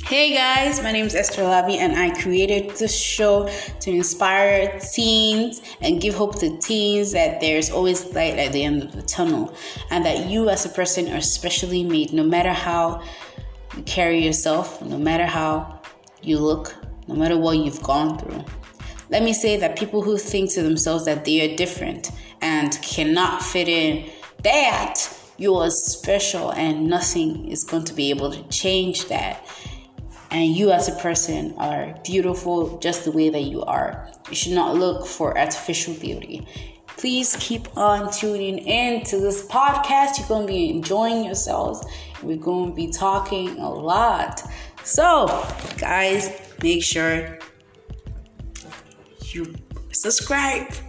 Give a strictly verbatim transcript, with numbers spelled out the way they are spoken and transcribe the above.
Hey guys, my name is Esther Lavi and I created this show to inspire teens and give hope to teens that there's always light at the end of the tunnel and that you as a person are specially made no matter how you carry yourself, no matter how you look, no matter what you've gone through. Let me say that people who think to themselves that they are different and cannot fit in, that you are special and nothing is going to be able to change that. And you as a person are beautiful just the way that you are. You should not look for artificial beauty. Please keep on tuning in to this podcast. You're going to be enjoying yourselves. We're going to be talking a lot. So, guys, make sure you subscribe.